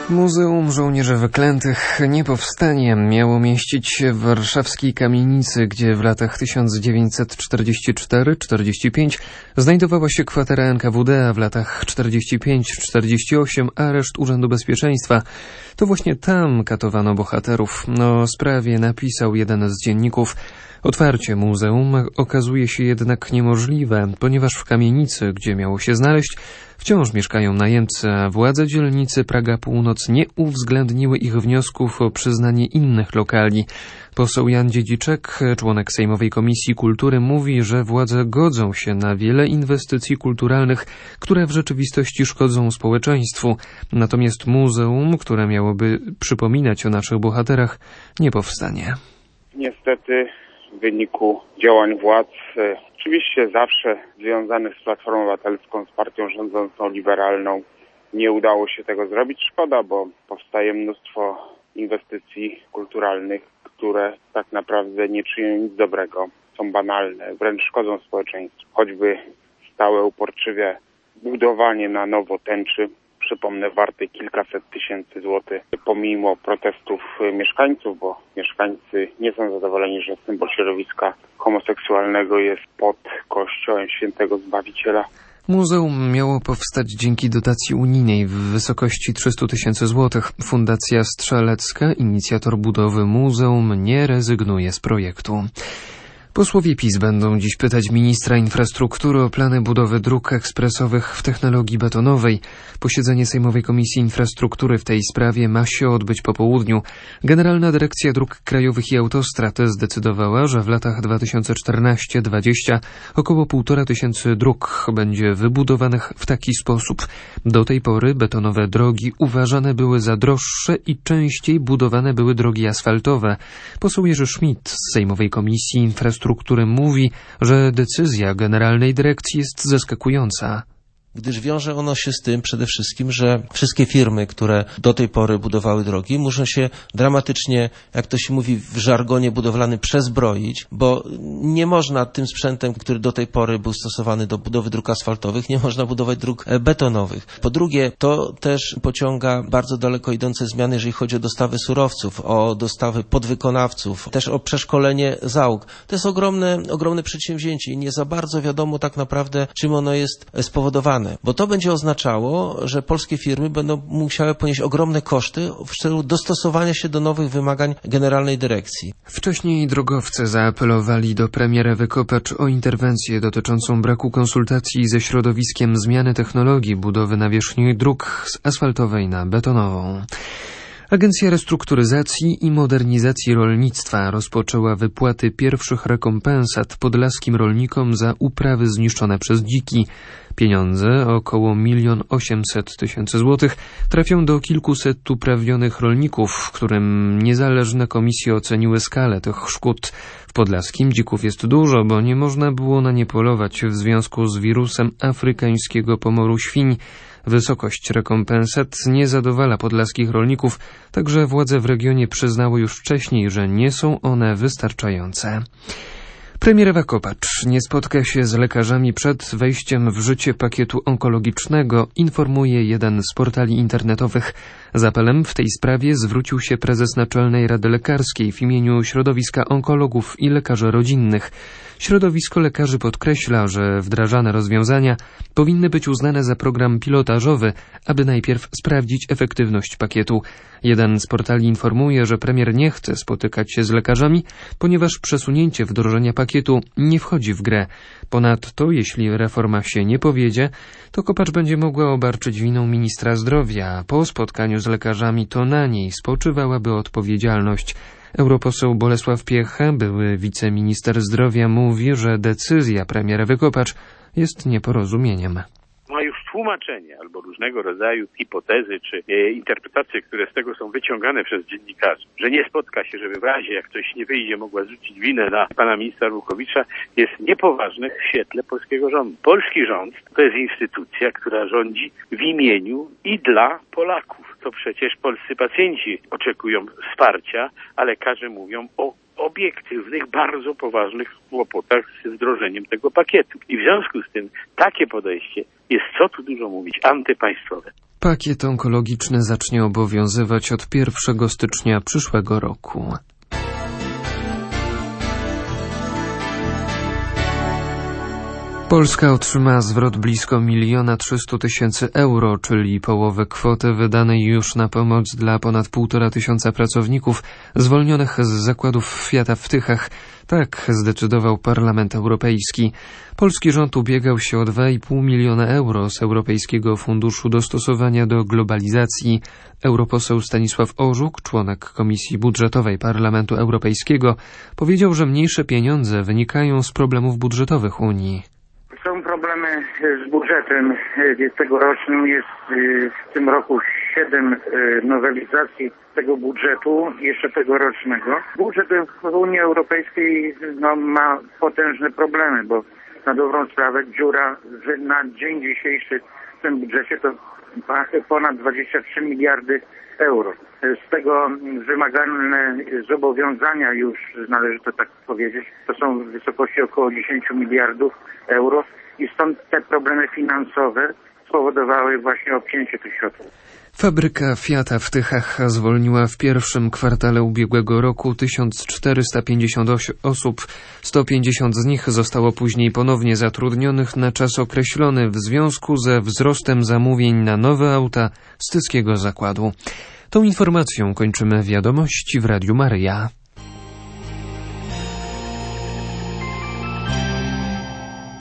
Muzeum Żołnierzy Wyklętych nie powstanie. Miało mieścić się w warszawskiej kamienicy, gdzie w latach 1944-45 znajdowała się kwatera NKWD, a w latach 45-48 areszt Urzędu Bezpieczeństwa. To właśnie tam katowano bohaterów. O sprawie napisał jeden z dzienników. Otwarcie muzeum okazuje się jednak niemożliwe, ponieważ w kamienicy, gdzie miało się znaleźć, wciąż mieszkają najemcy, a władze dzielnicy Praga Północ nie uwzględniły ich wniosków o przyznanie innych lokali. Poseł Jan Dziedziczek, członek Sejmowej Komisji Kultury, mówi, że władze godzą się na wiele inwestycji kulturalnych, które w rzeczywistości szkodzą społeczeństwu. Natomiast muzeum, które miałoby przypominać o naszych bohaterach, nie powstanie. Niestety w wyniku działań władz, oczywiście zawsze związanych z Platformą Obywatelską, z partią rządzącą liberalną, nie udało się tego zrobić. Szkoda, bo powstaje mnóstwo inwestycji kulturalnych, które tak naprawdę nie czynią nic dobrego, są banalne, wręcz szkodzą społeczeństwu. Choćby stałe, uporczywie budowanie na nowo tęczy, przypomnę, wartej kilkaset tysięcy złotych, pomimo protestów mieszkańców, bo mieszkańcy nie są zadowoleni, że symbol środowiska homoseksualnego jest pod kościołem Świętego Zbawiciela. Muzeum miało powstać dzięki dotacji unijnej w wysokości 300 000 złotych. Fundacja Strzelecka, inicjator budowy muzeum, nie rezygnuje z projektu. Posłowie PiS będą dziś pytać ministra infrastruktury o plany budowy dróg ekspresowych w technologii betonowej. Posiedzenie Sejmowej Komisji Infrastruktury w tej sprawie ma się odbyć po południu. Generalna Dyrekcja Dróg Krajowych i Autostrad zdecydowała, że w latach 2014-2020 około 1500 dróg będzie wybudowanych w taki sposób. Do tej pory betonowe drogi uważane były za droższe i częściej budowane były drogi asfaltowe. Poseł Jerzy Schmidt z Sejmowej Komisji Infrastruktury mówi, że decyzja Generalnej Dyrekcji jest zaskakująca. Gdyż wiąże ono się z tym przede wszystkim, że wszystkie firmy, które do tej pory budowały drogi, muszą się dramatycznie, jak to się mówi w żargonie budowlanym, przezbroić, bo nie można tym sprzętem, który do tej pory był stosowany do budowy dróg asfaltowych, nie można budować dróg betonowych. Po drugie, to też pociąga bardzo daleko idące zmiany, jeżeli chodzi o dostawy surowców, o dostawy podwykonawców, też o przeszkolenie załóg. To jest ogromne przedsięwzięcie i nie za bardzo wiadomo tak naprawdę, czym ono jest spowodowane. Bo to będzie oznaczało, że polskie firmy będą musiały ponieść ogromne koszty w celu dostosowania się do nowych wymagań Generalnej Dyrekcji. Wcześniej drogowcy zaapelowali do premier Ewy Kopacz o interwencję dotyczącą braku konsultacji ze środowiskiem zmiany technologii budowy nawierzchni dróg z asfaltowej na betonową. Agencja Restrukturyzacji i Modernizacji Rolnictwa rozpoczęła wypłaty pierwszych rekompensat podlaskim rolnikom za uprawy zniszczone przez dziki. Pieniądze, około 1 800 000 złotych, trafią do kilkuset uprawnionych rolników, którym niezależne komisje oceniły skalę tych szkód. W podlaskim dzików jest dużo, bo nie można było na nie polować w związku z wirusem afrykańskiego pomoru świń. Wysokość rekompensat nie zadowala podlaskich rolników, także władze w regionie przyznały już wcześniej, że nie są one wystarczające. Premier Ewa Kopacz nie spotka się z lekarzami przed wejściem w życie pakietu onkologicznego, informuje jeden z portali internetowych. Z apelem w tej sprawie zwrócił się prezes Naczelnej Rady Lekarskiej w imieniu środowiska onkologów i lekarzy rodzinnych. Środowisko lekarzy podkreśla, że wdrażane rozwiązania powinny być uznane za program pilotażowy, aby najpierw sprawdzić efektywność pakietu. Jeden z portali informuje, że premier nie chce spotykać się z lekarzami, ponieważ przesunięcie wdrożenia pakietu nie wchodzi w grę. Ponadto, jeśli reforma się nie powiedzie, to Kopacz będzie mogła obarczyć winą ministra zdrowia. Po spotkaniu z lekarzami to na niej spoczywałaby odpowiedzialność. Europoseł Bolesław Piecha, były wiceminister zdrowia, mówi, że decyzja premiera Ewy Kopacz jest nieporozumieniem. Ma już tłumaczenie albo różnego rodzaju hipotezy czy interpretacje, które z tego są wyciągane przez dziennikarzy, że nie spotka się, żeby w razie jak coś nie wyjdzie mogła zrzucić winę na pana ministra Arłukowicza, jest niepoważne w świetle polskiego rządu. Polski rząd to jest instytucja, która rządzi w imieniu i dla Polaków. To przecież polscy pacjenci oczekują wsparcia, a lekarze mówią o obiektywnych, bardzo poważnych kłopotach z wdrożeniem tego pakietu. I w związku z tym takie podejście jest, co tu dużo mówić, antypaństwowe. Pakiet onkologiczny zacznie obowiązywać od 1 stycznia przyszłego roku. Polska otrzyma zwrot blisko 1 300 000 euro, czyli połowę kwoty wydanej już na pomoc dla ponad 1,5 tysiąca pracowników zwolnionych z zakładów Fiata w Tychach. Tak zdecydował Parlament Europejski. Polski rząd ubiegał się o 2,5 miliona euro z Europejskiego Funduszu Dostosowania do Globalizacji. Europoseł Stanisław Orzuk, członek Komisji Budżetowej Parlamentu Europejskiego, powiedział, że mniejsze pieniądze wynikają z problemów budżetowych Unii. Są problemy z budżetem tegorocznym. Jest w tym roku 7 nowelizacji tego budżetu, jeszcze tegorocznego. Budżet w Unii Europejskiej ma potężne problemy, bo na dobrą sprawę dziura na dzień dzisiejszy w tym budżecie to ponad 23 miliardy euro. Z tego wymagane zobowiązania już, należy to tak powiedzieć, to są w wysokości około 10 miliardów euro i stąd te problemy finansowe spowodowały właśnie obcięcie tych środków. Fabryka Fiata w Tychach zwolniła w pierwszym kwartale ubiegłego roku 1450 osób. 150 z nich zostało później ponownie zatrudnionych na czas określony w związku ze wzrostem zamówień na nowe auta z tyskiego zakładu. Tą informacją kończymy wiadomości w Radiu Maryja.